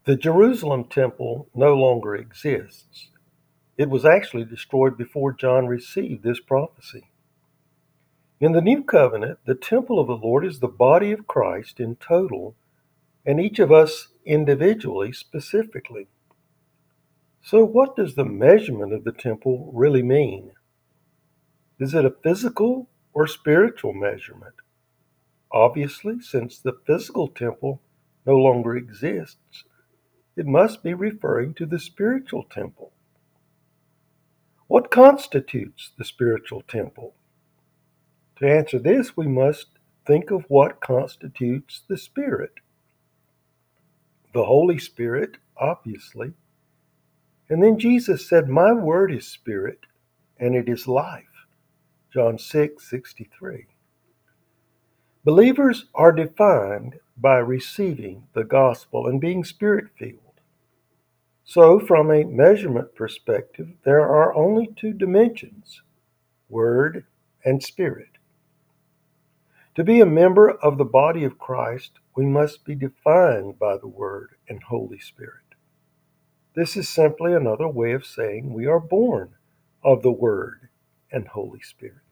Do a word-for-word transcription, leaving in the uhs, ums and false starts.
The Jerusalem temple no longer exists. It was actually destroyed before John received this prophecy. In the new covenant, the temple of the Lord is the body of Christ in total, and each of us individually specifically. So, what does the measurement of the temple really mean? Is it a physical or spiritual measurement? Obviously, since the physical temple no longer exists, it must be referring to the spiritual temple. What constitutes the spiritual temple? To answer this, we must think of what constitutes the Spirit. The Holy Spirit, obviously. And then Jesus said, "My word is spirit, and it is life." John six sixty-three. Believers are defined by receiving the gospel and being spirit-filled. So, from a measurement perspective, there are only two dimensions: word and spirit. To be a member of the body of Christ, we must be defined by the Word and Holy Spirit. This is simply another way of saying we are born of the Word and Holy Spirit.